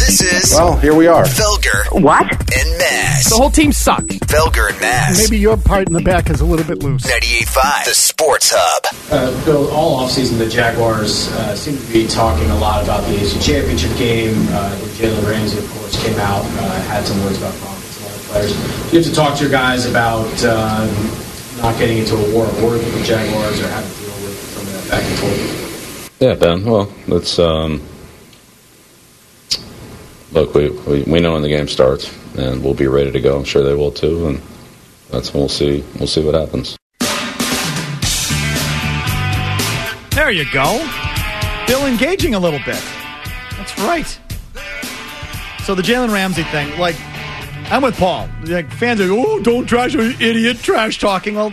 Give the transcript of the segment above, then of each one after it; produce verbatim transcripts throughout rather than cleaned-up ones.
This is... Well, here we are. Felger. What? And Maz. The whole team suck. Felger and Maz. Maybe your part in the back is a little bit loose. ninety-eight point five, the Sports Hub. Uh, Bill, all offseason, the Jaguars uh, seem to be talking a lot about the A F C Championship game. Uh, Jalen Ramsey, of course, came out, uh, had some words about confidence and other players. You have to talk to your guys about uh, not getting into a war of words with the Jaguars or having to deal with some of that back and forth. Yeah, Ben. Well, it's um, look. We, we we know when the game starts, and we'll be ready to go. I'm sure they will too, and that's when we'll see. We'll see what happens. There you go. Bill engaging a little bit. That's right. So the Jalen Ramsey thing, like, I'm with Paul. Like, fans are, oh, don't trash, you idiot, trash talking. Well,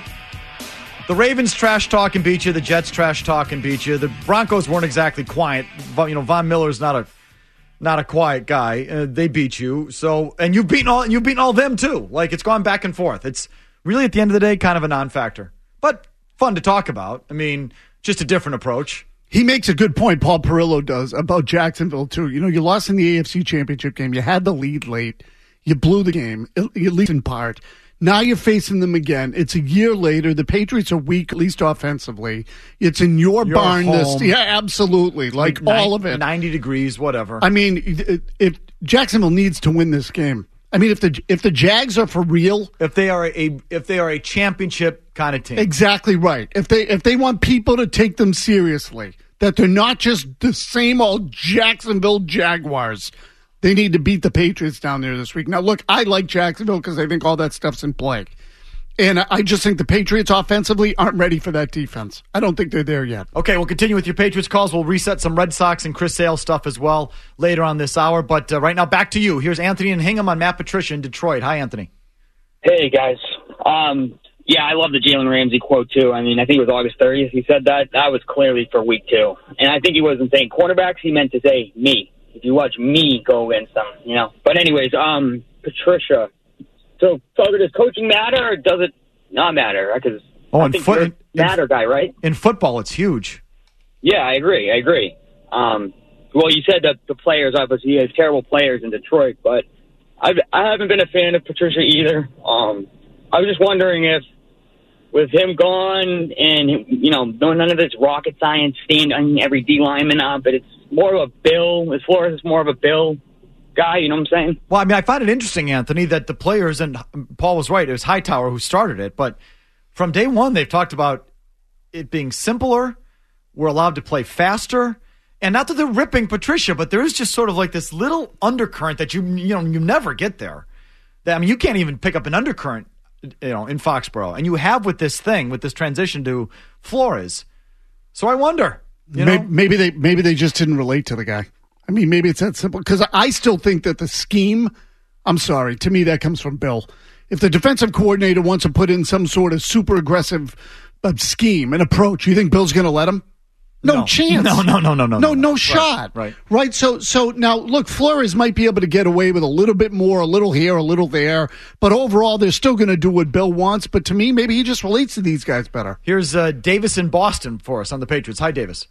the Ravens trash talk and beat you. The Jets trash talk and beat you. The Broncos weren't exactly quiet. You know, Von Miller's not a not a quiet guy. Uh, they beat you. So, and you've beaten all you've beaten all them too. Like, it's gone back and forth. It's really, at the end of the day, kind of a non-factor, but fun to talk about. I mean, just a different approach. He makes a good point, Paul Perillo does, about Jacksonville, too. You know, you lost in the A F C Championship game. You had the lead late. You blew the game, at least in part. Now you're facing them again. It's a year later. The Patriots are weak, at least offensively. It's in your, your barn. Home. This, yeah, absolutely. Like, like all nine, of it. ninety degrees, whatever. I mean, if Jacksonville needs to win this game. I mean, if the if the Jags are for real, if they are a if they are a championship kind of team, exactly right. If they if they want people to take them seriously, that they're not just the same old Jacksonville Jaguars. They need to beat the Patriots down there this week. Now, look, I like Jacksonville because I think all that stuff's in play. And I just think the Patriots offensively aren't ready for that defense. I don't think they're there yet. Okay, we'll continue with your Patriots calls. We'll reset some Red Sox and Chris Sale stuff as well later on this hour. But uh, right now, back to you. Here's Anthony and Hingham on Matt Patricia in Detroit. Hi, Anthony. Hey, guys. Um, yeah, I love the Jalen Ramsey quote, too. I mean, I think it was August thirtieth he said that. That was clearly for week two. And I think he wasn't saying cornerbacks. He meant to say me. If you watch me go against them, you know. But anyways, um, Patricia. So, Felger, does coaching matter or does it not matter? Because oh, I in think foot, you're a matter guy, right? In football, it's huge. Yeah, I agree. I agree. Um, well, you said that the players, obviously, he has terrible players in Detroit, but I've, I haven't been a fan of Patricia either. Um, I was just wondering if, with him gone and, you know, none of this rocket science standing every D lineman up, but it's more of a Bill. As Flores is more of a Bill guy, you know what I'm saying? Well, I mean, I find it interesting, Anthony, that the players, and Paul was right, it was Hightower who started it, but from day one, they've talked about it being simpler, we're allowed to play faster, and not that they're ripping Patricia, but there is just sort of like this little undercurrent that you you know you never get there. I mean, you can't even pick up an undercurrent, you know, in Foxborough, and you have with this thing, with this transition to Flores. So I wonder, you maybe, know, maybe they maybe they just didn't relate to the guy. I mean, maybe it's that simple. Because I still think that the scheme, I'm sorry, to me that comes from Bill. If the defensive coordinator wants to put in some sort of super aggressive uh, scheme and approach, you think Bill's going to let him? No, no chance. No, no, no, no, no, no, no, no right, shot. Right, right. So, so now look, Flores might be able to get away with a little bit more, a little here, a little there, but overall, they're still going to do what Bill wants. But to me, maybe he just relates to these guys better. Here's uh, Davis in Boston for us on the Patriots. Hi, Davis.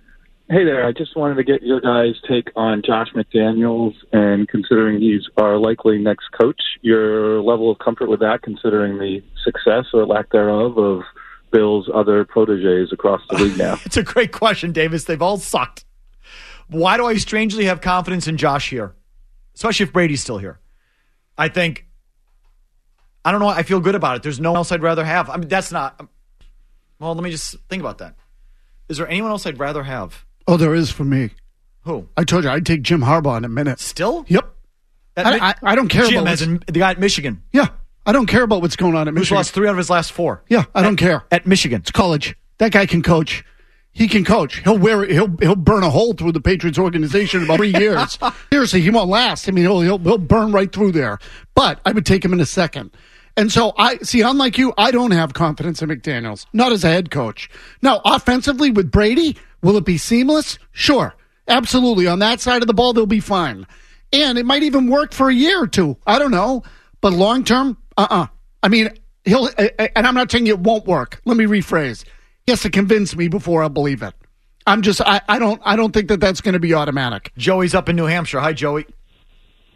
Hey there. I just wanted to get your guys' take on Josh McDaniels, and considering he's our likely next coach, your level of comfort with that, considering the success or lack thereof of Bill's other proteges across the league now. It's a great question, Davis. They've all sucked. Why do I strangely have confidence in Josh here? Especially if Brady's still here. I think, I don't know, I feel good about it. There's no one else I'd rather have. I mean, that's not, well, let me just think about that. Is there anyone else I'd rather have? Oh, there is for me. Who? I told you, I'd take Jim Harbaugh in a minute. Still? Yep. I, I, I don't care Jim, about as in the guy at Michigan. Yeah. I don't care about what's going on at Who's Michigan. lost three out of his last four. Yeah, I at, don't care. At Michigan. It's college. That guy can coach. He can coach. He'll wear he'll he'll burn a hole through the Patriots organization in about three years. Seriously, he won't last. I mean, he'll, he'll he'll burn right through there. But I would take him in a second. And so I see, unlike you, I don't have confidence in McDaniels, not as a head coach. Now, offensively with Brady, will it be seamless? Sure, absolutely. On that side of the ball, they'll be fine, and it might even work for a year or two. I don't know, but long term, uh uh I mean, he'll, and I'm not saying it won't work. Let me rephrase. He has to convince me before I believe it. I'm just, I, I don't, I don't think that that's going to be automatic. Joey's up in New Hampshire. Hi, Joey.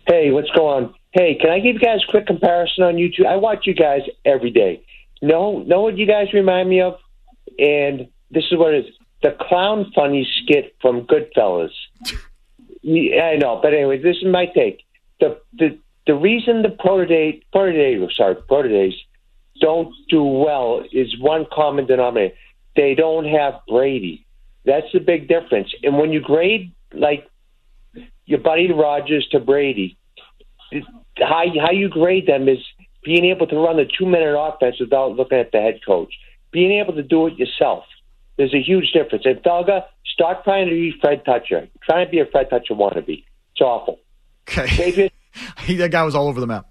Hey, what's going on? Hey, can I give you guys a quick comparison on YouTube? I watch you guys every day. Know, know what you guys remind me of? And this is what it is. The Clown Funny skit from Goodfellas. Yeah, I know, but anyway, this is my take. The the, the reason the Protedae, Protedae, sorry, Protedaes don't do well is one common denominator. They don't have Brady. That's the big difference. And when you grade, like, your buddy Rodgers to Brady, how, how you grade them is being able to run the two-minute offense without looking at the head coach. Being able to do it yourself. There's a huge difference. And Felga, start trying to be Fred Toucher. Trying to be a Fred Toucher wannabe. It's awful. Okay. That guy was all over the map.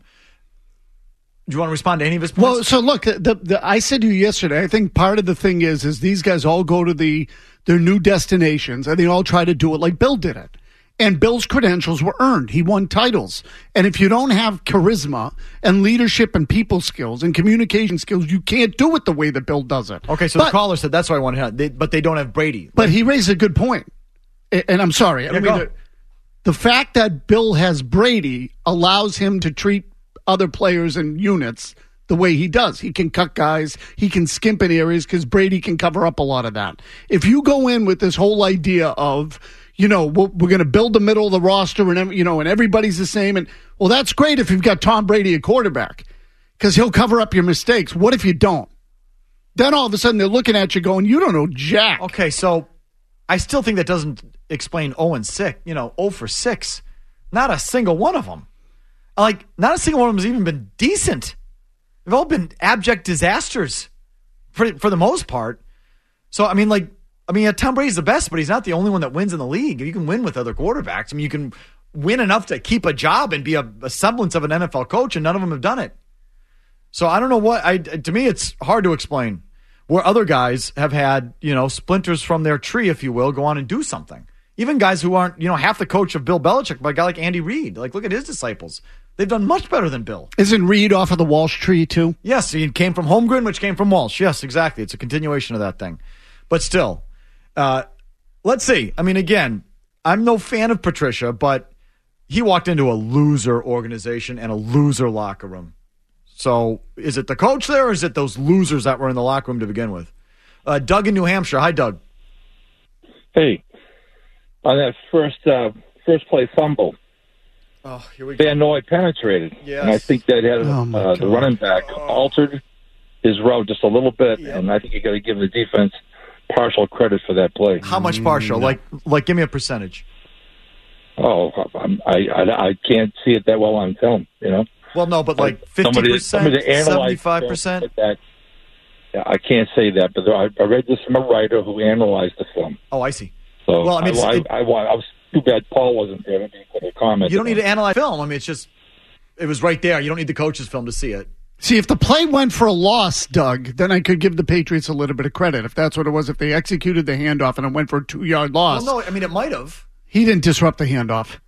Do you want to respond to any of his points? Well, so look, the, the, the, I said to you yesterday, I think part of the thing is, is these guys all go to the their new destinations, and they all try to do it like Bill did it. And Bill's credentials were earned. He won titles. And if you don't have charisma and leadership and people skills and communication skills, you can't do it the way that Bill does it. Okay, so but, the caller said that's why I wanted to have, they, but they don't have Brady. But he raised a good point. And I'm sorry. I yeah, mean, the, the fact that Bill has Brady allows him to treat other players and units the way he does. He can cut guys. He can skimp in areas because Brady can cover up a lot of that. If you go in with this whole idea of, you know, we're, we're going to build the middle of the roster and, you know, and everybody's the same. And, well, that's great if you've got Tom Brady at quarterback because he'll cover up your mistakes. What if you don't? Then all of a sudden they're looking at you going, you don't know jack. Okay, so I still think that doesn't explain oh and six, you know, oh for six. Not a single one of them. Like, not a single one of them has even been decent. They've all been abject disasters for, for the most part. So, I mean, like, I mean, yeah, Tom Brady's the best, but he's not the only one that wins in the league. You can win with other quarterbacks. I mean, you can win enough to keep a job and be a, a semblance of an N F L coach, and none of them have done it. So I don't know what, I, to me, it's hard to explain where other guys have had, you know, splinters from their tree, if you will, go on and do something. Even guys who aren't, you know, half the coach of Bill Belichick, but a guy like Andy Reid. Like, look at his disciples. They've done much better than Bill. Isn't Reid off of the Walsh tree, too? Yes, he came from Holmgren, which came from Walsh. Yes, exactly. It's a continuation of that thing. But still, uh, let's see. I mean, again, I'm no fan of Patricia, but he walked into a loser organization and a loser locker room. So is it the coach there, or is it those losers that were in the locker room to begin with? Uh, Doug in New Hampshire. Hi, Doug. Hey, on that first uh, first play fumble, oh, here we go. Van Noy penetrated, yes. and I think that had Oh, uh, the running back Oh. altered his route just a little bit, Yep. and I think you got to give the defense partial credit for that play. How much partial? Like, like, give me a percentage. Oh, I'm, I, I I can't see it that well on film, you know. Well, no, but like fifty Somebody- percent, somebody analyzed seventy-five percent. That, yeah, I can't say that, but there, I, I read this from a writer who analyzed the film. Oh, I see. So Well, I mean, I, it's- I, I, I was too bad Paul wasn't there to put a comment. You don't need about to analyze film. I mean, it's just, it was right there. You don't need the coach's film to see it. See, if the play went for a loss, Doug, then I could give the Patriots a little bit of credit. If that's what it was, if they executed the handoff and it went for a two-yard loss. Well, no, I mean, it might have. He didn't disrupt the handoff.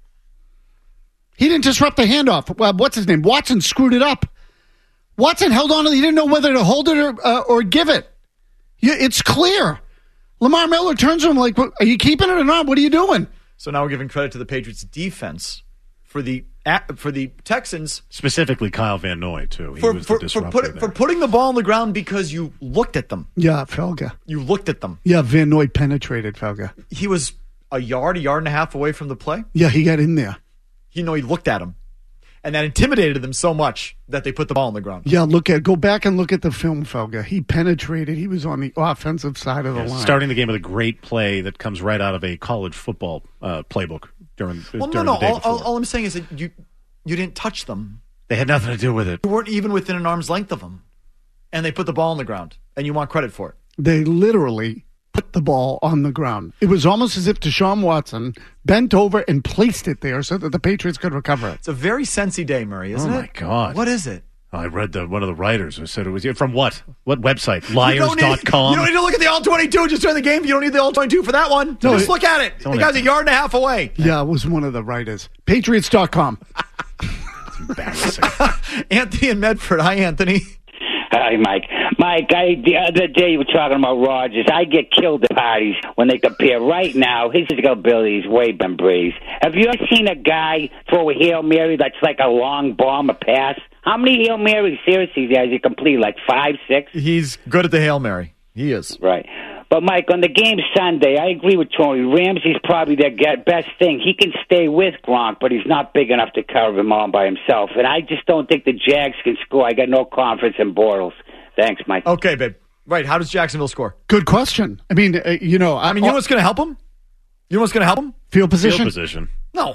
He didn't disrupt the handoff. Well, what's his name? Watson screwed it up. Watson held on to it. He didn't know whether to hold it or, uh, or give it. You, it's clear. Lamar Miller turns to him like, are you keeping it or not? What are you doing? So now we're giving credit to the Patriots defense for the for the Texans. Specifically Kyle Van Noy, too. He For, was for, the for, disruptor put, there. for putting the ball on the ground because you looked at them. Yeah, Felga. You looked at them. Yeah, Van Noy penetrated Felga. He was a yard, a yard and a half away from the play. Yeah, he got in there. You know, he looked at him. And that intimidated them so much that they put the ball on the ground. Yeah, look at go back and look at the film, Felga. He penetrated. He was on the offensive side of the Yeah, line. starting the game with a great play that comes right out of a college football uh, playbook during, Well, during no, the no. day All, before. all, all I'm saying is that you you didn't touch them. They had nothing to do with it. You weren't even within an arm's length of them. And they put the ball on the ground. And you want credit for it. They literally put the ball on the ground. It was almost as if Deshaun Watson bent over and placed it there so that the Patriots could recover it. It's a very sensy day, Murray, isn't it? Oh, my God. What is it? I read the, one of the writers who said it was from what? What website? You Liars don't, dot need, com. you don't need to look at the all twenty-two just during the game. You don't need the all twenty-two for that one. No, just it- look at it. The only- guy's a yard and a half away. Yeah, it was one of the writers. Patriots dot com. Embarrassing. Anthony in Medford. Hi, Anthony. Uh, Hi, Mike. Mike, I, the other day you were talking about Rodgers. I get killed at parties when they compare. Right now, his physical ability is way beyond Breeze. Have you ever seen a guy throw a Hail Mary that's like a long bomb, a pass? How many Hail Marys, seriously, has he completed? Like five, six? He's good at the Hail Mary. He is. Right. But, Mike, on the game Sunday, I agree with Tony. Ramsey's probably their best thing. He can stay with Gronk, but he's not big enough to cover him all by himself. And I just don't think the Jags can score. I got no confidence in Bortles. Thanks, Mike. Okay, babe. Right. How does Jacksonville score? Good question. I mean, uh, you know. I mean, you know what's going to help him? You know what's going to help him? Field position? Field position. No.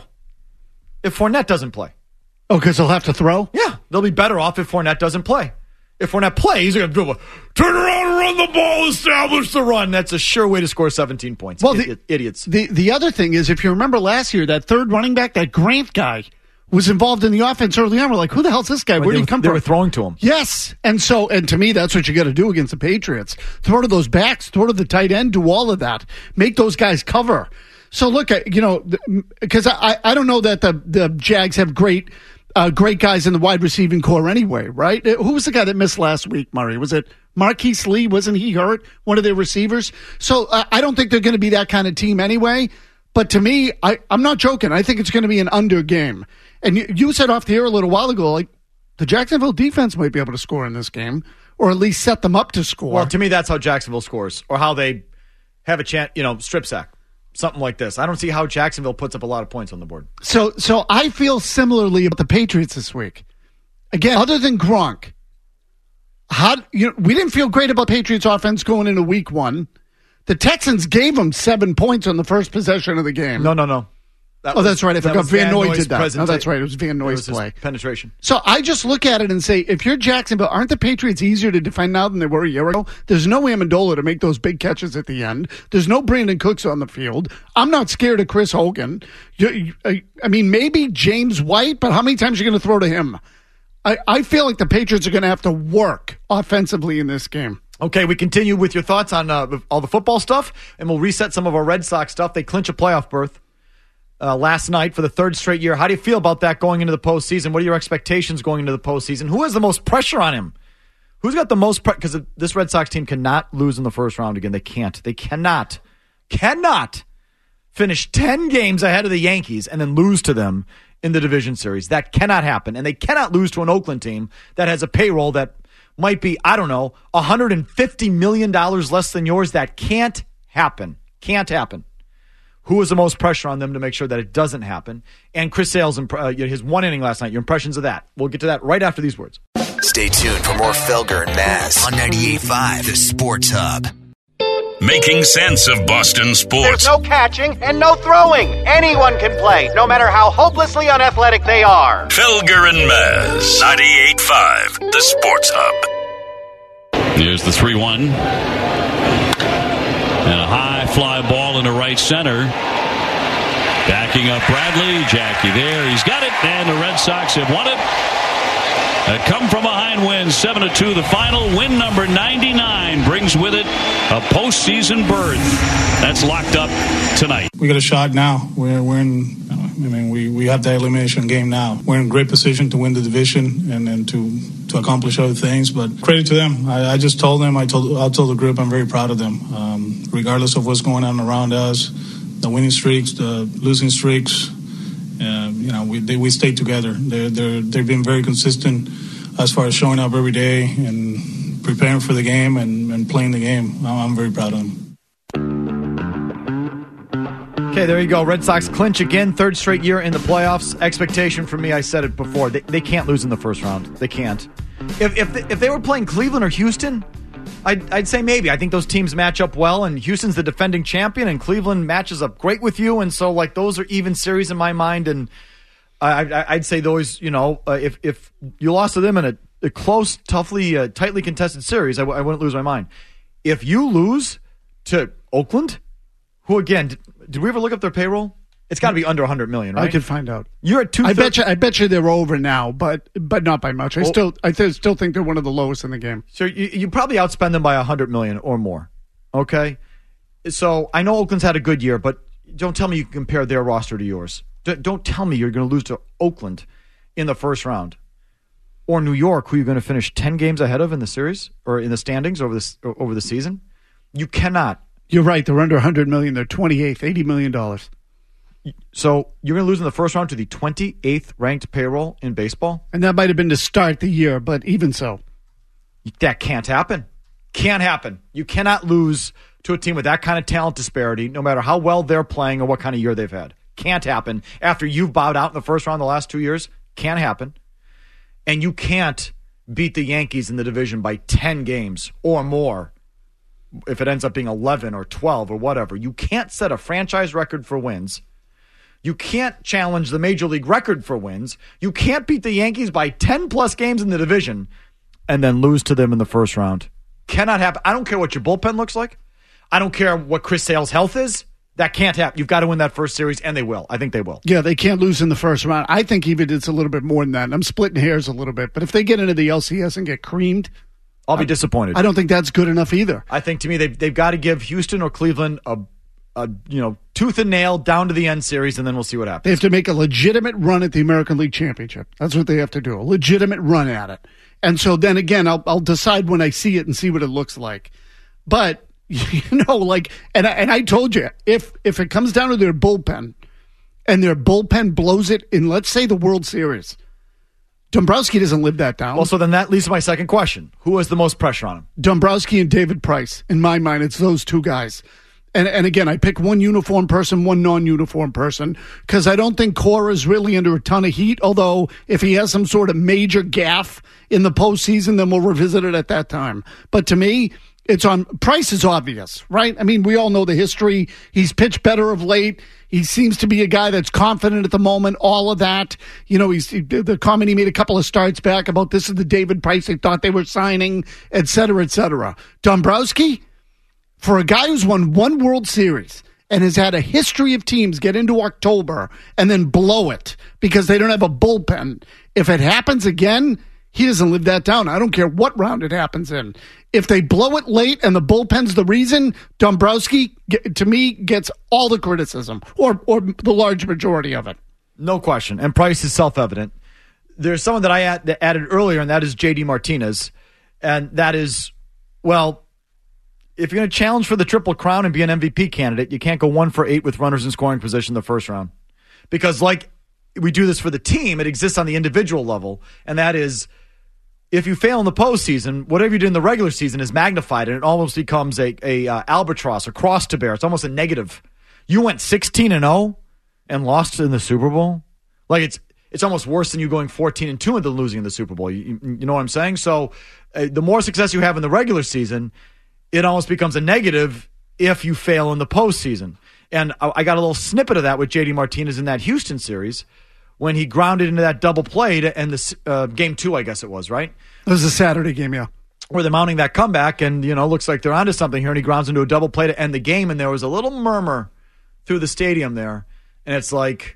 If Fournette doesn't play. Oh, because he'll have to throw? Yeah. They'll be better off if Fournette doesn't play. If Fournette plays, they're going to turn around and run the ball, establish the run. That's a sure way to score seventeen points. Well, Idi- the, idiots. The the other thing is, if you remember last year, that third running back, that Grant guy, was involved in the offense early on. We're like, who the hell's this guy? Where did he come they from? They were throwing to him. Yes. And so, and to me, that's what you got to do against the Patriots. Throw to those backs, throw to the tight end, do all of that. Make those guys cover. So look, you know, because I, I don't know that the, the Jags have great uh, great guys in the wide receiving core anyway, right? Who was the guy that missed last week, Murray? Was it Marquise Lee? Wasn't he hurt? One of their receivers? So uh, I don't think they're going to be that kind of team anyway. But to me, I, I'm not joking. I think it's going to be an under game. And you, you said off the air a little while ago, like, the Jacksonville defense might be able to score in this game, or at least set them up to score. Well, to me, that's how Jacksonville scores, or how they have a chance, you know, strip sack, something like this. I don't see how Jacksonville puts up a lot of points on the board. So, so I feel similarly about the Patriots this week. Again, other than Gronk, how you know, we didn't feel great about Patriots offense going into week one. The Texans gave them seven points on the first possession of the game. No, no, no. That oh, was, that's right. I forgot Van, Van Noy did that. Presenta- no, that's right. It was Van Noy's was play. Penetration. So I just look at it and say, if you're Jacksonville, aren't the Patriots easier to defend now than they were a year ago? There's no Amendola to make those big catches at the end. There's no Brandon Cooks on the field. I'm not scared of Chris Hogan. You, you, I, I mean, maybe James White, but how many times are you going to throw to him? I, I feel like the Patriots are going to have to work offensively in this game. Okay, we continue with your thoughts on uh, all the football stuff, and we'll reset some of our Red Sox stuff. They clinch a playoff berth uh, last night for the third straight year. How do you feel about that going into the postseason? What are your expectations going into the postseason? Who has the most pressure on him? Who's got the most pressure? Because this Red Sox team cannot lose in the first round again. They can't. They cannot, cannot finish ten games ahead of the Yankees and then lose to them in the division series. That cannot happen. And they cannot lose to an Oakland team that has a payroll that might be, I don't know, one hundred fifty million dollars less than yours. That can't happen. Can't happen. Who is the most pressure on them to make sure that it doesn't happen? And Chris Sale's, imp- uh, his one inning last night, your impressions of that. We'll get to that right after these words. Stay tuned for more Felger and Mazz on ninety-eight point five, The Sports Hub. Making sense of Boston sports. There's no catching and no throwing. Anyone can play, no matter how hopelessly unathletic they are. Felger and Mazz, ninety-eight point five, The Sports Hub. Here's the three one. And a high fly ball into right center. Backing up Bradley. Jackie there. He's got it. And the Red Sox have won it. A come from behind win, seven to two. The final win number ninety-nine brings with it a postseason berth. That's locked up tonight. We got a shot now. We're we're in. I mean, we, we have the elimination game now. We're in great position to win the division and, and to to accomplish other things. But credit to them. I, I just told them. I told I told the group I'm very proud of them. Um, regardless of what's going on around us, the winning streaks, the losing streaks. Uh, you know, we they, we stayed together. They're they're they've been very consistent as far as showing up every day and preparing for the game and, and playing the game. I'm, I'm very proud of them. Okay, there you go. Red Sox clinch again, third straight year in the playoffs. Expectation for me, I said it before, they, they can't lose in the first round. They can't. If if they, if they were playing Cleveland or Houston, I'd, I'd say maybe. I think those teams match up well, and Houston's the defending champion, and Cleveland matches up great with you, and so like those are even series in my mind, and I, I, I'd say those, you know, uh, if if you lost to them in a, a close, toughly, uh, tightly contested series, I, w- I wouldn't lose my mind. If you lose to Oakland, who again, did, did we ever look up their payroll? It's got to be under one hundred million dollars, right? I could find out. You're at two. I bet you. I bet you they're over now, but but not by much. I well, still I th- still think they're one of the lowest in the game. So you, you probably outspend them by one hundred million dollars or more. Okay, so I know Oakland's had a good year, but don't tell me you can compare their roster to yours. D- don't tell me you're going to lose to Oakland in the first round. or New York, who you're going to finish ten games ahead of in the series or in the standings over the, over the season. You cannot. You're right. They're under one hundred million dollars. They're twenty-eighth, eighty million dollars. So you're going to lose in the first round to the twenty-eighth ranked payroll in baseball? And that might have been to start the year, but even so. That can't happen. Can't happen. You cannot lose to a team with that kind of talent disparity, no matter how well they're playing or what kind of year they've had. Can't happen. After you've bowed out in the first round the last two years, can't happen. And you can't beat the Yankees in the division by ten games or more if it ends up being eleven or twelve or whatever. You can't set a franchise record for wins. You can't challenge the major league record for wins. You can't beat the Yankees by ten plus games in the division and then lose to them in the first round. Cannot happen. I don't care what your bullpen looks like. I don't care what Chris Sale's health is. That can't happen. You've got to win that first series, and they will. I think they will. Yeah, they can't lose in the first round. I think even it's a little bit more than that. And I'm splitting hairs a little bit. But if they get into the L C S and get creamed, I'll be I, disappointed. I don't think that's good enough either. I think, to me, they've, they've got to give Houston or Cleveland a, a you know tooth and nail down to the end series, and then we'll see what happens. They have to make a legitimate run at the American League Championship. That's what they have to do, a legitimate run at it. And so then again, I'll, I'll decide when I see it and see what it looks like. But you know, like, and I, and I told you, if if it comes down to their bullpen, and their bullpen blows it in, let's say, the World Series, Dombrowski doesn't live that down. Well, so then that leads to my second question: who has the most pressure on him? Dombrowski and David Price. In my mind, it's those two guys. And and again, I pick one uniform person, one non-uniform person, because I don't think Cora's really under a ton of heat. Although if he has some sort of major gaffe in the postseason, then we'll revisit it at that time. But to me, it's on. Price is obvious, right? I mean, we all know the history. He's pitched better of late. He seems to be a guy that's confident at the moment. All of that, you know, he's the comment he made a couple of starts back about this is the David Price they thought they were signing, et cetera, et cetera. Dombrowski, for a guy who's won one World Series and has had a history of teams get into October and then blow it because they don't have a bullpen, if it happens again, he doesn't live that down. I don't care what round it happens in. If they blow it late and the bullpen's the reason, Dombrowski, to me, gets all the criticism or or the large majority of it. No question. And Price is self-evident. There's someone that I add, that added earlier, and that is J D Martinez. And that is, well, if you're going to challenge for the Triple Crown and be an M V P candidate, you can't go one for eight with runners in scoring position in the first round. Because like we do this for the team, it exists on the individual level, and that is, if you fail in the postseason, whatever you did in the regular season is magnified, and it almost becomes a, a uh, albatross, a cross to bear. It's almost a negative. You went sixteen and oh and lost in the Super Bowl. Like it's it's almost worse than you going fourteen and two and then losing in the Super Bowl. You, you know what I'm saying? So uh, the more success you have in the regular season, it almost becomes a negative if you fail in the postseason. And I, I got a little snippet of that with J D Martinez in that Houston series, when he grounded into that double play to end the uh, game two, I guess it was, right? It was a Saturday game, yeah. Where they're mounting that comeback, and, you know, looks like they're onto something here, and he grounds into a double play to end the game, and there was a little murmur through the stadium there. And it's like,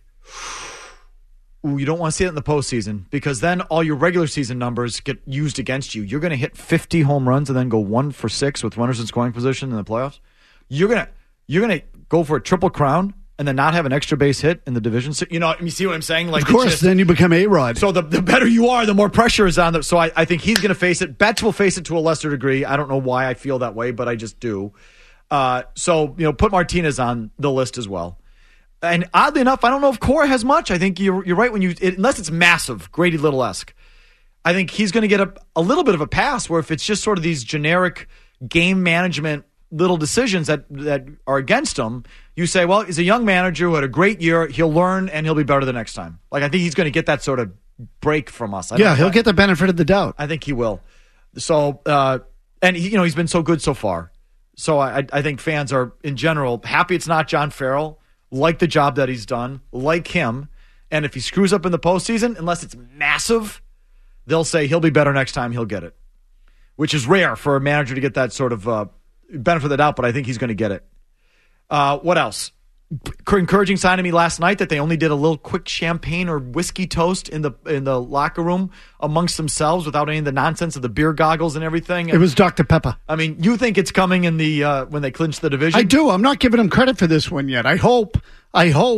ooh, you don't want to see it in the postseason, because then all your regular season numbers get used against you. You're going to hit fifty home runs and then go one for six with runners in scoring position in the playoffs. You're going to you're going to go for a triple crown and then not have an extra base hit in the division. So, you know, you see what I'm saying? Like, of course, just, then you become A-Rod. So the, the better you are, the more pressure is on them. So I, I think he's going to face it. Betts will face it to a lesser degree. I don't know why I feel that way, but I just do. Uh, so, you know, put Martinez on the list as well. And oddly enough, I don't know if Cora has much. I think you're, you're right when you, it, unless it's massive, Grady Little-esque. I think he's going to get a, a little bit of a pass, where if it's just sort of these generic game management little decisions that, that are against him, you say, well, he's a young manager who had a great year. He'll learn and he'll be better the next time. Like, I think he's going to get that sort of break from us. I yeah, he'll get the benefit of the doubt. I think he will. So, uh, and he, you know, he's been so good so far. So I, I think fans are, in general, happy it's not John Farrell, like the job that he's done, like him. And if he screws up in the postseason, unless it's massive, they'll say he'll be better next time, he'll get it. Which is rare for a manager to get that sort of uh, benefit of the doubt, but I think he's going to get it. Uh, what else? Encouraging sign to me last night that they only did a little quick champagne or whiskey toast in the in the locker room amongst themselves without any of the nonsense of the beer goggles and everything. And, it was Doctor Pepper. I mean, you think it's coming in the uh, when they clinch the division? I do. I'm not giving them credit for this one yet. I hope. I hope.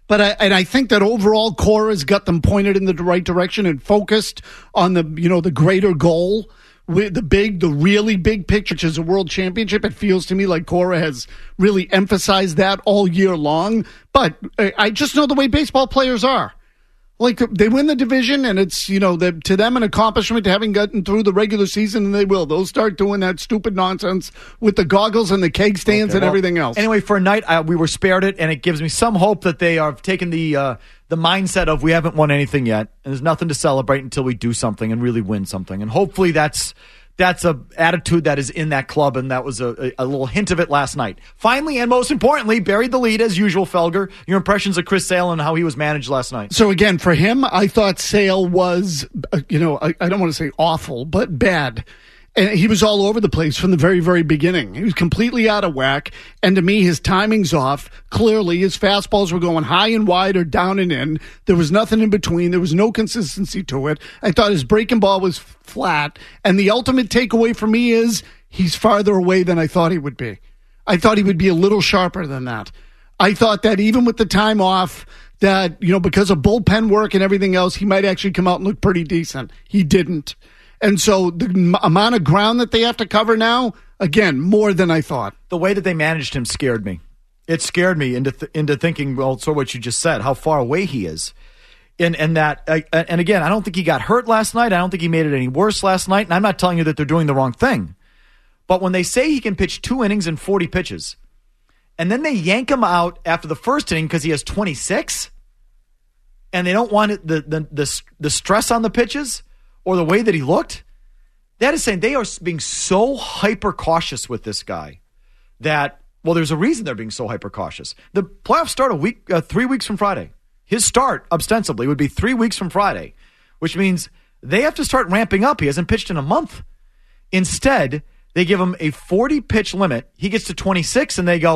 But I, and I think that overall Cora's got them pointed in the right direction and focused on the, you know, the greater goal, with the big, the really big picture, which is a world championship. It feels to me like Cora has really emphasized that all year long. But I just know the way baseball players are. Like, they win the division, and it's, you know, the, to them an accomplishment to having gotten through the regular season, and they will. They'll start doing that stupid nonsense with the goggles and the keg stands okay, and well, everything else. Anyway, for a night, uh, we were spared it, and it gives me some hope that they have taken the uh, the mindset of we haven't won anything yet, and there's nothing to celebrate until we do something and really win something. And hopefully that's that's a attitude that is in that club, and that was a, a, a little hint of it last night. Finally, and most importantly, buried the lead as usual, Felger. Your impressions of Chris Sale and how he was managed last night. So again, for him, I thought Sale was, uh, you know, I, I don't want to say awful, but bad. And he was all over the place from the very, very beginning. He was completely out of whack. And to me, his timing's off. Clearly, his fastballs were going high and wide or down and in. There was nothing in between. There was no consistency to it. I thought his breaking ball was flat. And the ultimate takeaway for me is he's farther away than I thought he would be. I thought he would be a little sharper than that. I thought that even with the time off, that, you know, because of bullpen work and everything else, he might actually come out and look pretty decent. He didn't. And so the m- amount of ground that they have to cover now, again, more than I thought. The way that they managed him scared me. It scared me into th- into thinking, well, so what you just said, how far away he is. And and that, uh, and again, I don't think he got hurt last night. I don't think he made it any worse last night. And I'm not telling you that they're doing the wrong thing. But when they say he can pitch two innings and forty pitches, and then they yank him out after the first inning because he has twenty-six, and they don't want it, the, the the the stress on the pitches, or the way that he looked, that is saying they are being so hyper cautious with this guy that, well, there's a reason they're being so hyper cautious. The playoffs start a week, uh, three weeks from Friday. His start, ostensibly, would be three weeks from Friday, which means they have to start ramping up. He hasn't pitched in a month. Instead, they give him a forty pitch limit. He gets to twenty-six, and they go,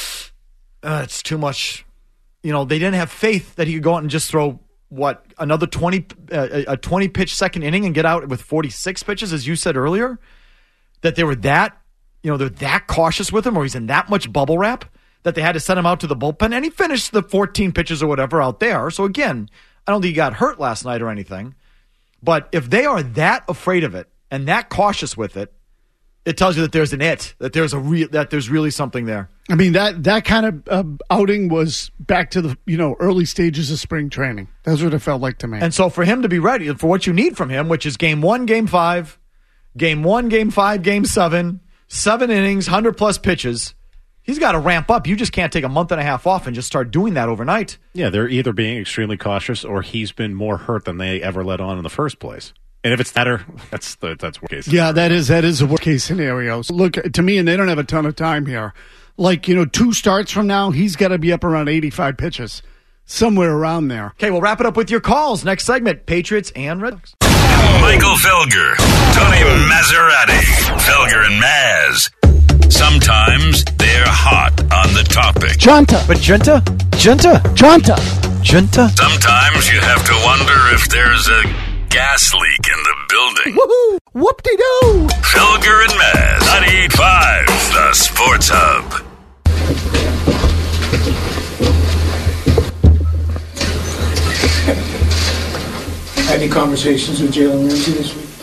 uh, it's too much. You know, they didn't have faith that he could go out and just throw what, another twenty, uh, a twenty pitch second inning and get out with forty-six pitches, as you said earlier, that they were that, you know, they're that cautious with him, or he's in that much bubble wrap that they had to send him out to the bullpen, and he finished the fourteen pitches or whatever out there. So again, I don't think he got hurt last night or anything, but if they are that afraid of it and that cautious with it, it tells you that there's an it, that there's a real, that there's really something there. I mean, that that kind of uh, outing was back to the, you know, early stages of spring training. That's what it felt like to me. And so for him to be ready for what you need from him, which is game one, game five, game one, game five, game seven, seven innings, one hundred plus pitches, he's got to ramp up. You just can't take a month and a half off and just start doing that overnight. Yeah, they're either being extremely cautious or he's been more hurt than they ever let on in the first place. And if it's that, or that's the that's worst case scenario. Yeah, that is that is a worst case scenario. So look, to me, and they don't have a ton of time here. Like, you know, two starts from now, he's got to be up around eighty-five pitches, somewhere around there. Okay, we'll wrap it up with your calls. Next segment, Patriots and Red Sox. Michael Felger, Tony Maserati, Felger and Maz. Sometimes they're hot on the topic. Junta. But Junta? Junta? Junta. Junta? Sometimes you have to wonder if there's a gas leak in the building. Woohoo! Whoop-de-doo! Felger and Maz, ninety-eight point five, the Sports Hub. Any conversations with Jalen Ramsey this week?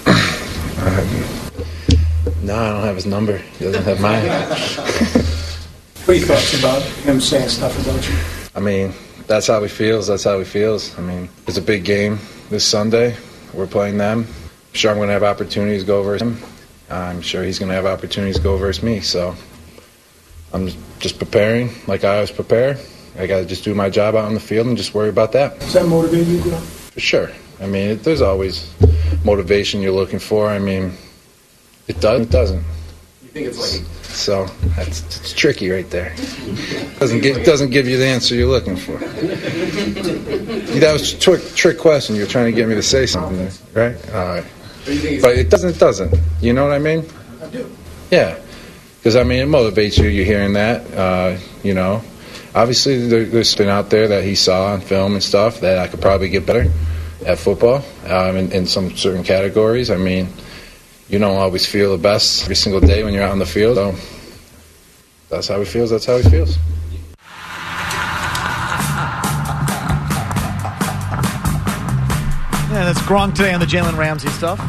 um, no, I don't have his number. He doesn't have mine. What are your thoughts about him saying stuff about you? I mean, that's how he feels. That's how he feels. I mean, it's a big game this Sunday. We're playing them. I'm sure I'm going to have opportunities to go versus him. I'm sure he's going to have opportunities to go versus me. So I'm just preparing like I always prepare. I got to just do my job out on the field and just worry about that. Does that motivate you, bro? For sure. I mean, it, there's always motivation you're looking for. I mean, it does. It doesn't. You think it's like... So that's it's tricky right there. Doesn't give doesn't give you the answer you're looking for. That was a trick, trick question. You're trying to get me to say something, right? All right. But it doesn't. It doesn't. You know what I mean? I do. Yeah. Because I mean, it motivates you. You're hearing that. Uh, you know, obviously there, there's been out there that he saw on film and stuff that I could probably get better at football um, in, in some certain categories. I mean. You don't always feel the best every single day when you're out on the field. So that's how he feels. That's how he feels. And that's Gronk today on the Jalen Ramsey stuff.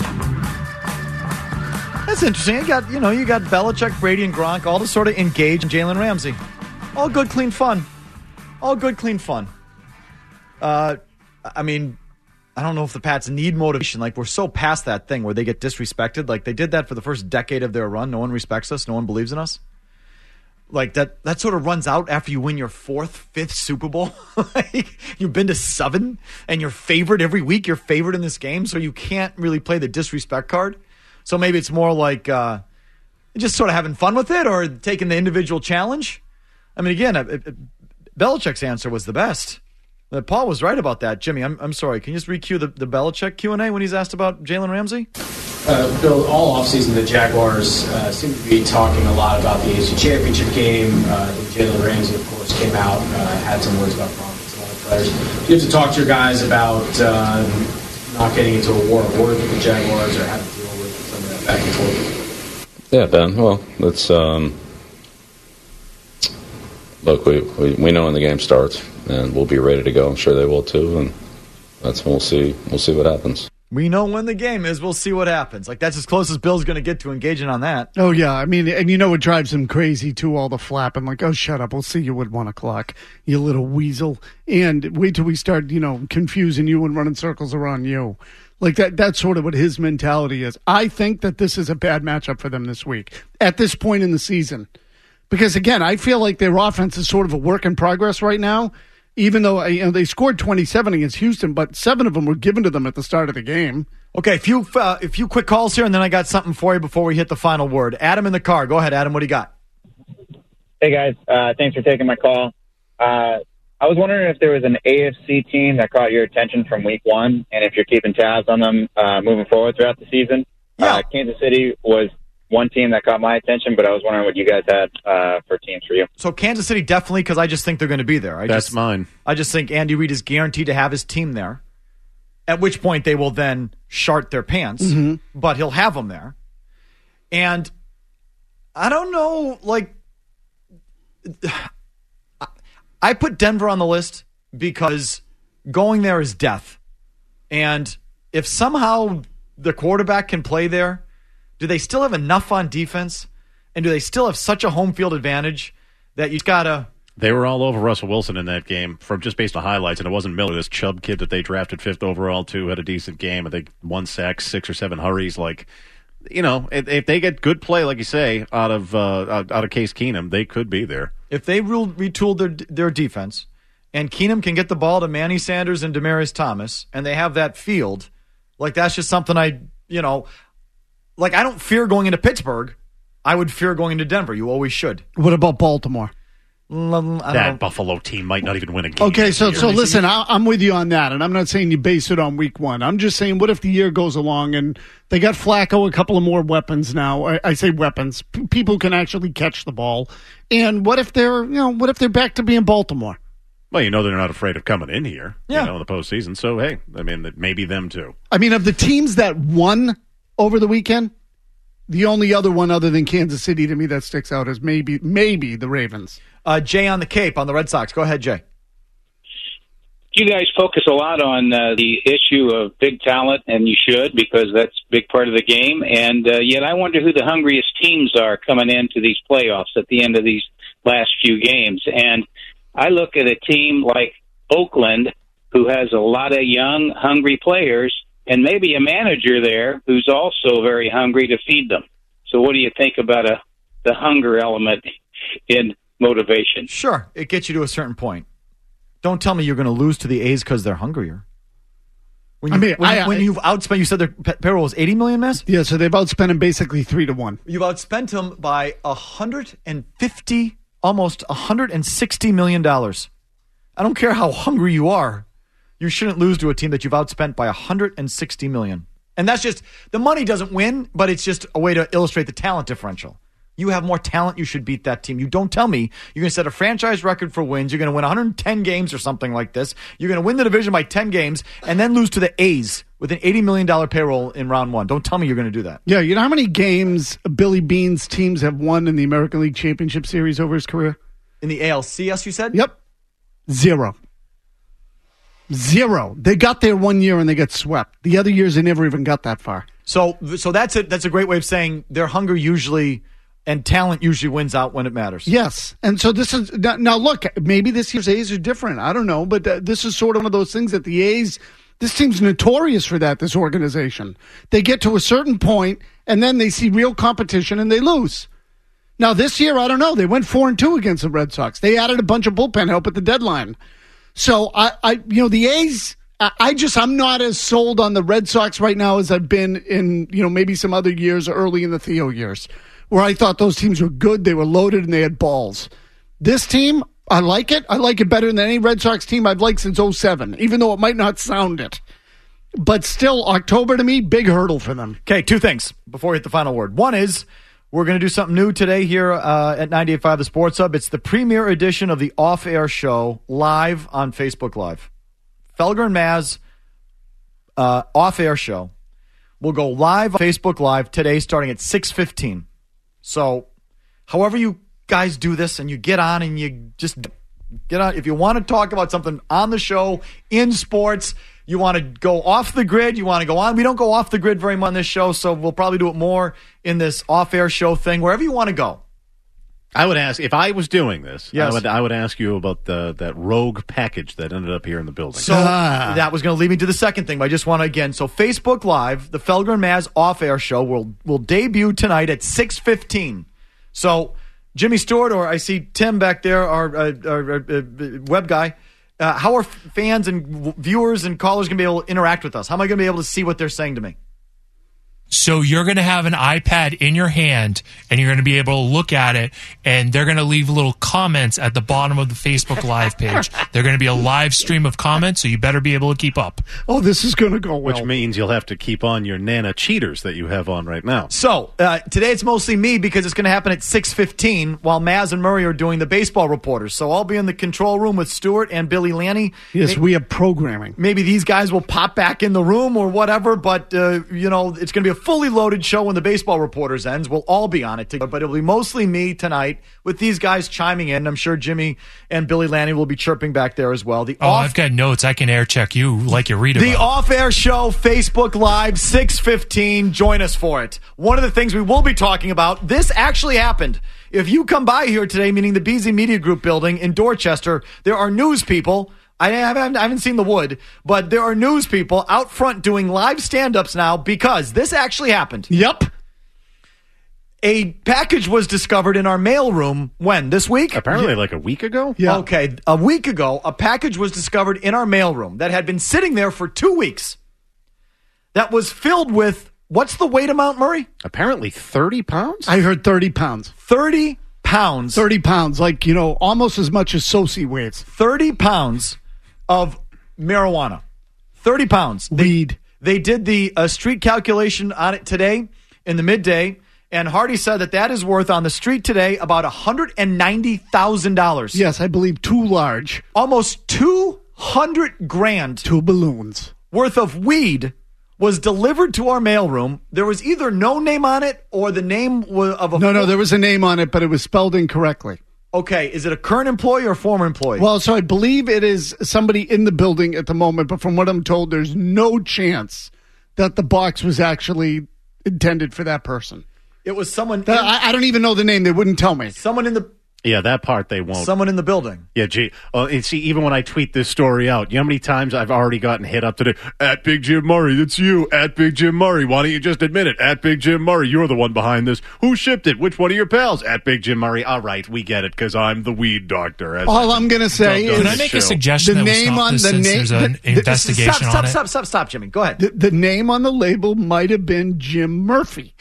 That's interesting. You got, you know, you got Belichick, Brady, and Gronk all to sort of engage in Jalen Ramsey. All good, clean fun. All good, clean fun. Uh, I mean, I don't know if the Pats need motivation. Like, we're so past that thing where they get disrespected. Like, they did that for the first decade of their run. No one respects us. No one believes in us. Like, that that sort of runs out after you win your fourth, fifth Super Bowl. Like, you've been to seven, and you're favored every week. You're favored in this game, so you can't really play the disrespect card. So maybe it's more like uh, just sort of having fun with it or taking the individual challenge. I mean, again, it, it, Belichick's answer was the best. Uh, Paul was right about that. Jimmy, I'm I'm sorry. Can you just re-cue the, the Belichick Q and A when he's asked about Jalen Ramsey? Uh, Bill, all offseason, the Jaguars uh, seem to be talking a lot about the A F C Championship game. Uh, Jalen Ramsey, of course, came out, uh, had some words about Broncos and other players. You have to talk to your guys about uh, not getting into a war of words with the Jaguars or having to deal with some of that back and forth. Yeah, Ben. Well, it's um, look, we, we we know when the game starts, and we'll be ready to go. I'm sure they will too, and that's when we'll see we'll see what happens. We know when the game is. We'll see what happens. Like, that's as close as Bill's going to get to engaging on that. Oh, yeah. I mean, and you know what drives him crazy, too, all the flapping. Like, oh, shut up. We'll see you at one o'clock, you little weasel. And wait till we start, you know, confusing you and running circles around you. Like, that. that's sort of what his mentality is. I think that this is a bad matchup for them this week at this point in the season. Because, again, I feel like their offense is sort of a work in progress right now. Even though you know, they scored twenty-seven against Houston, but seven of them were given to them at the start of the game. Okay, a few, uh, a few quick calls here, and then I got something for you before we hit the final word. Adam in the car. Go ahead, Adam. What do you got? Hey, guys. Uh, thanks for taking my call. Uh, I was wondering if there was an A F C team that caught your attention from week one, and if you're keeping tabs on them uh, moving forward throughout the season. Yeah. Uh, Kansas City was one team that caught my attention, but I was wondering what you guys had uh, for teams for you. So Kansas City, definitely, because I just think they're going to be there. I That's just, mine. I just think Andy Reid is guaranteed to have his team there, at which point they will then shart their pants, mm-hmm. but he'll have them there. And I don't know, like, I put Denver on the list because going there is death. And if somehow the quarterback can play there, do they still have enough on defense? And do they still have such a home field advantage that you got to... They were all over Russell Wilson in that game from just based on highlights, and it wasn't Miller, this Chubb kid that they drafted fifth overall, too, had a decent game. I think one sack, six or seven hurries. Like, you know, if, if they get good play, like you say, out of uh, out, out of Case Keenum, they could be there. If they ruled, retooled their their defense, and Keenum can get the ball to Manny Sanders and Demaryius Thomas, and they have that field, like that's just something I, you know... Like, I don't fear going into Pittsburgh. I would fear going into Denver. You always should. What about Baltimore? Mm, I don't that know. Buffalo team might not even win a game. Okay, so so year. listen, I, I'm with you on that, and I'm not saying you base it on week one. I'm just saying, what if the year goes along and they got Flacco a couple of more weapons now? I, I say weapons, P- people who can actually catch the ball. And what if they're, you know, what if they're back to being Baltimore? Well, you know they're not afraid of coming in here, yeah. you know, in the postseason. So hey, I mean, maybe them too. I mean, of the teams that won over the weekend, the only other one other than Kansas City to me that sticks out is maybe maybe the Ravens. Uh, Jay on the Cape on the Red Sox. Go ahead, Jay. You guys focus a lot on uh, the issue of big talent, and you should, because that's a big part of the game. And uh, yet I wonder who the hungriest teams are coming into these playoffs at the end of these last few games. And I look at a team like Oakland, who has a lot of young, hungry players, and maybe a manager there who's also very hungry to feed them. So what do you think about a, the hunger element in motivation? Sure, it gets you to a certain point. Don't tell me you're going to lose to the A's because they're hungrier. When you, I mean, when, I, when I, you've outspent, you said their payroll was eighty million dollars, Mess? Yeah, so they've outspent them basically three to one. You've outspent them by one hundred fifty, almost one hundred sixty million dollars. I don't care how hungry you are. You shouldn't lose to a team that you've outspent by one hundred sixty million dollars. And that's just, the money doesn't win, but it's just a way to illustrate the talent differential. You have more talent, you should beat that team. You don't tell me you're going to set a franchise record for wins. You're going to win one hundred ten games or something like this. You're going to win the division by ten games and then lose to the A's with an eighty million dollars payroll in round one. Don't tell me you're going to do that. Yeah, you know how many games Billy Bean's teams have won in the American League Championship Series over his career? In the A L C S, you said? Yep. Zero. Zero. They got there one year and they got swept. The other years they never even got that far. So, so that's a that's a great way of saying their hunger usually and talent usually wins out when it matters. Yes, and so this is now. now look, maybe this year's A's are different. I don't know, but uh, this is sort of one of those things that the A's. This team's notorious for that. This organization, they get to a certain point and then they see real competition and they lose. Now this year, I don't know. They went four and two against the Red Sox. They added a bunch of bullpen help at the deadline. So I, I you know, the A's. I just, I'm not as sold on the Red Sox right now as I've been in, you know, maybe some other years early in the Theo years where I thought those teams were good. They were loaded and they had balls. This team, I like it. I like it better than any Red Sox team I've liked since oh seven, even though it might not sound it. But still, October to me, big hurdle for them. Okay, two things before we hit the final word. One is we're going to do something new today here uh, at ninety-eight point five The Sports Hub. It's the premiere edition of the Off-Air Show live on Facebook Live. Felger and Maz uh, off-air show will go live on Facebook Live today starting at six fifteen. So however you guys do this and you get on and you just get on. If you want to talk about something on the show, in sports, you want to go off the grid, you want to go on. We don't go off the grid very much on this show, so we'll probably do it more in this off-air show thing, wherever you want to go. I would ask, if I was doing this, yes. I would I would ask you about the that rogue package that ended up here in the building. So ah. that was going to lead me to the second thing, but I just want to, again, so Facebook Live, the Felger and Maz off-air show will will debut tonight at six fifteen. So Jimmy Stewart, or I see Tim back there, our, uh, our, our uh, web guy, uh, how are fans and viewers and callers going to be able to interact with us? How am I going to be able to see what they're saying to me? So you're going to have an iPad in your hand, and you're going to be able to look at it, and they're going to leave little comments at the bottom of the Facebook Live page. They're going to be a live stream of comments, so you better be able to keep up. Oh, this is going to go well. Which means you'll have to keep on your Nana cheaters that you have on right now. So uh, today it's mostly me because it's going to happen at six fifteen while Maz and Murray are doing the baseball reporters. So I'll be in the control room with Stewart and Billy Lanny. Yes, maybe, we have programming. Maybe these guys will pop back in the room or whatever, but, uh, you know, it's going to be a fully loaded show when the baseball reporters ends. We'll all be on it together, but it'll be mostly me tonight with these guys chiming in. I'm sure Jimmy and Billy Lanny will be chirping back there as well. The oh, off- I've got notes. I can air check you like you read about. The off-air show, Facebook Live, six fifteen. Join us for it. One of the things we will be talking about, this actually happened. If you come by here today, meaning the B Z Media Group building in Dorchester, there are news people. I haven't, I haven't seen the wood, but there are news people out front doing live stand-ups now because this actually happened. Yep. A package was discovered in our mailroom when? This week? Apparently like a week ago? Yeah. Okay, a week ago, a package was discovered in our mailroom that had been sitting there for two weeks that was filled with, what's the weight amount, Murray? Apparently thirty pounds? I heard thirty pounds. thirty pounds. thirty pounds, like, you know, almost as much as Sosi weighs. thirty pounds of marijuana. thirty pounds. Weed. They, they did the uh, street calculation on it today in the midday, and Hardy said that that is worth on the street today about one hundred ninety thousand dollars. Yes, I believe too large. Almost two hundred grand. Two balloons. Worth of weed was delivered to our mailroom. There was either no name on it or the name of a... No, no, there was a name on it, but it was spelled incorrectly. Okay, is it a current employee or former employee? Well, so I believe it is somebody in the building at the moment, but from what I'm told, there's no chance that the box was actually intended for that person. It was someone... That, in, I, I don't even know the name. They wouldn't tell me. Someone in the... Yeah, that part they won't. Someone in the building. Yeah, gee. Uh, and see, even when I tweet this story out, you know how many times I've already gotten hit up today? At Big Jim Murray, that's you. At Big Jim Murray, why don't you just admit it? At Big Jim Murray, you're the one behind this. Who shipped it? Which one of your pals? At Big Jim Murray. All right, we get it, because I'm the weed doctor. As All I'm going to say is... Can I make a suggestion the that name we stop on this the since name, there's an the, investigation stop, on stop, it? Stop, stop, stop, Jimmy. Go ahead. The, the name on the label might have been Jim Murphy.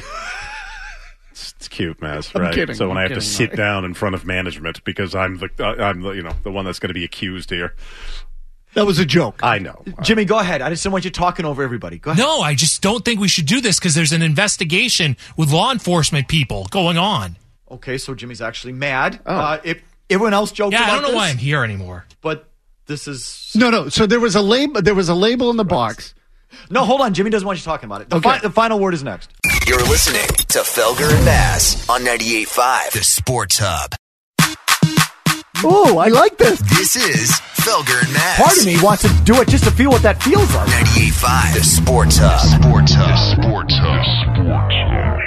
It's cute, Maz. I'm Right? kidding, so when I'm I have to kidding, sit Murray. down in front of management because I'm the uh, I'm the you know the one that's going to be accused here. That was a joke. I know. Jimmy, go ahead. I just don't want you talking over everybody. Go ahead. No, I just don't think we should do this because there's an investigation with law enforcement people going on. Okay, so Jimmy's actually mad. Oh. Uh, if everyone else jokes Yeah, about I don't know this, why I'm here anymore. but this is... No, no. So there was a label. There was a label in the box. No, hold on. Jimmy doesn't want you talking about it. The, Okay. fi- the final word is next. You're listening to Felger and Maz on ninety-eight point five The Sports Hub. Oh, I like this. This is Felger and Mazz. Part of me wants to do it just to feel what that feels like. ninety-eight point five, The Sports Hub. Sports Hub. Sports Hub. Sports Hub.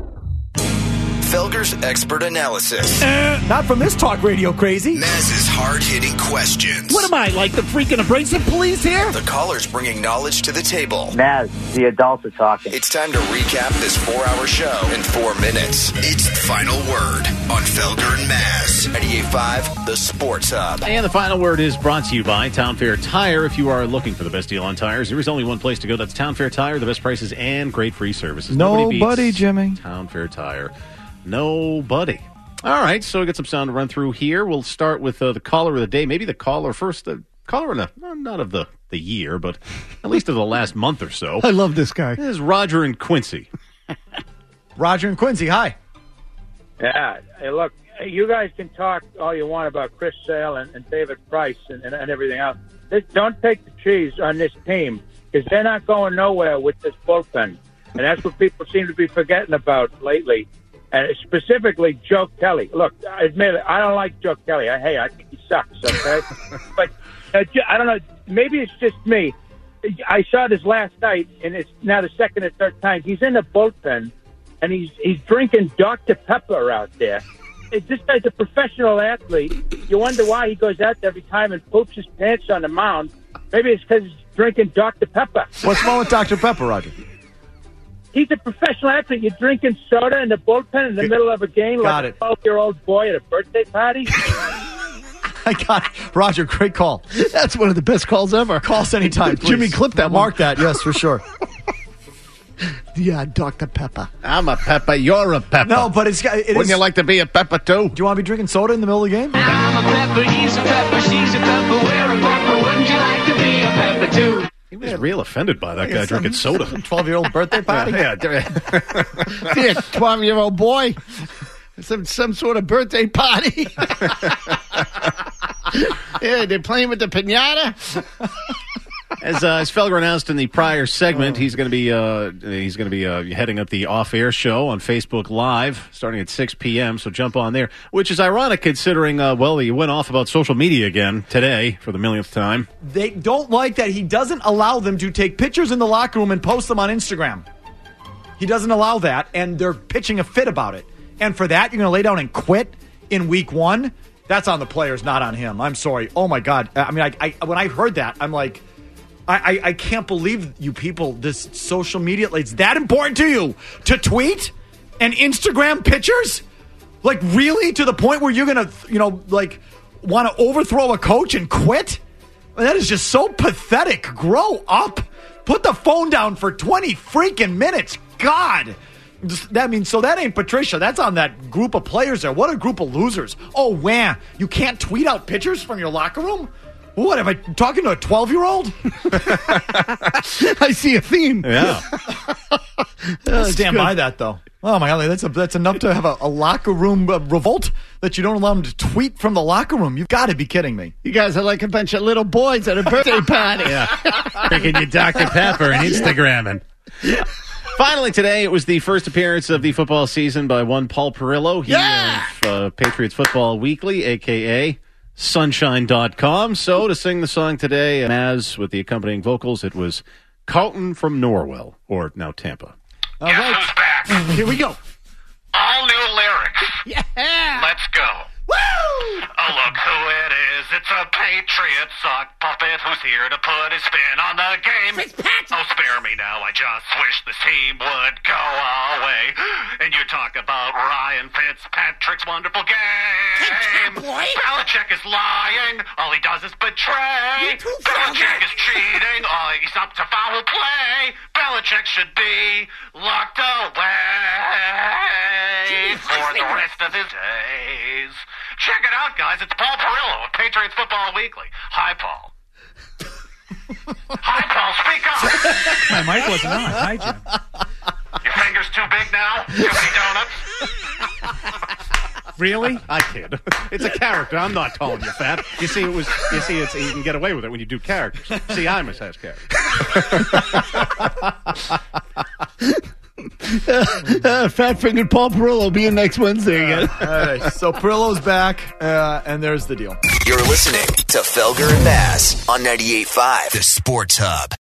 Felger's expert analysis. Uh, not from this talk radio crazy. Mazz's hard-hitting questions. What am I, like the freaking abrasive police here? The callers bringing knowledge to the table. Maz, the adults are talking. It's time to recap this four-hour show in four minutes. It's Final Word on Felger and Mazz. ninety-eight point five, The Sports Hub. And the final word is brought to you by Town Fair Tire. If you are looking for the best deal on tires, there is only one place to go. That's Town Fair Tire. The best prices and great free services. Nobody, Nobody beats Jimmy. Town Fair Tire. Nobody. All right, so we got some sound to run through here. We'll start with uh, the caller of the day. Maybe the caller first. The caller, in the, not of the, the year, but at least of the last month or so. I love this guy. This is Roger and Quincy. Roger and Quincy, hi. Yeah, hey, look, you guys can talk all you want about Chris Sale and, and David Price and, and, and everything else. This, don't take the cheese on this team because they're not going nowhere with this bullpen. And that's what people seem to be forgetting about lately. And specifically, Joe Kelly. Look, I admit it, I don't like Joe Kelly. I hey, I think he sucks. Okay, but uh, I don't know. Maybe it's just me. I saw this last night, and it's now the second or third time he's in the bullpen, and he's he's drinking Doctor Pepper out there. It, this guy's a professional athlete. You wonder why he goes out there every time and poops his pants on the mound. Maybe it's because he's drinking Doctor Pepper. What's wrong with Doctor Pepper, Roger? He's a professional athlete. You're drinking soda in the bullpen in the middle of a game got like it. a twelve-year-old boy at a birthday party? I got it. Roger, great call. That's one of the best calls ever. Call us anytime, please. Jimmy, clip that. Mark that, yes, for sure. Yeah, Doctor Pepper. I'm a Pepper. You're a Pepper. No, but it's it Wouldn't is, you like to be a Pepper, too? Do you want to be drinking soda in the middle of the game? I'm a pepper, he's a pepper, she's a pepper, we're a pepper. Wouldn't you like to be a pepper too? He was real offended by that guy drinking soda. twelve-year-old birthday party? Yeah, Yeah, twelve-year-old boy. Some some sort of birthday party. Yeah, they're playing with the piñata. As uh, as Felger announced in the prior segment, he's going to be uh, he's going to be uh, heading up the off-air show on Facebook Live starting at six p.m. So jump on there, which is ironic considering uh, well he went off about social media again today for the millionth time. They don't like that he doesn't allow them to take pictures in the locker room and post them on Instagram. He doesn't allow that, and they're pitching a fit about it. And for that, you're going to lay down and quit in week one? That's on the players, not on him. I'm sorry. Oh my God. I mean, I, I when I heard that, I'm like. I, I, I can't believe you people, this social media, it's that important to you to tweet and Instagram pictures? Like, really? To the point where you're going to, you know, like, want to overthrow a coach and quit? I mean, that is just so pathetic. Grow up. Put the phone down for twenty freaking minutes. God. That means, so that ain't Patricia. That's on that group of players there. What a group of losers. Oh, wow. You can't tweet out pictures from your locker room? What, am I talking to a twelve-year-old? I see a theme. Yeah. I'll stand by that, though. Oh, my God. That's a, that's enough to have a, a locker room uh, revolt that you don't allow them to tweet from the locker room. You've got to be kidding me. You guys are like a bunch of little boys at a birthday party. Yeah. Drinking your Doctor Pepper and Instagramming. Finally, today, it was the first appearance of the football season by one Paul Perillo. He Yeah! of uh, Patriots Football Weekly, a k a sunshine dot com. So to sing the song today, Maz with the accompanying vocals, it was Carlton from Norwell, or now Tampa. All right. Who's back? Here we go. All new lyrics. Yeah. Let's go. Woo! Oh, look who it is. It's a Patriot sock puppet who's here to put his spin on the game. Oh, spare me now. I just wish this team would go away. And you talk about Ryan Fitzpatrick's wonderful game. boy. Belichick is lying. All he does is betray. Belichick is cheating. Oh, he's up to foul play. Belichick should be locked away for the rest of his days. Check it out, guys. It's Paul Perillo of Patriots Football Weekly. Hi, Paul. Hi, Paul. Speak up. My mic wasn't on. Hi, Jim. Your finger's too big now? Too many donuts? Really? I kid. It's a character. I'm not calling you fat. You see, it was. You see, it's you can get away with it when you do characters. See, I'm a sass character. uh, fat-fingered Paul Perillo being next Wednesday again. All right, so Perillo's back, uh, and there's the deal. You're listening to Felger and Mazz on ninety-eight point five, The Sports Hub.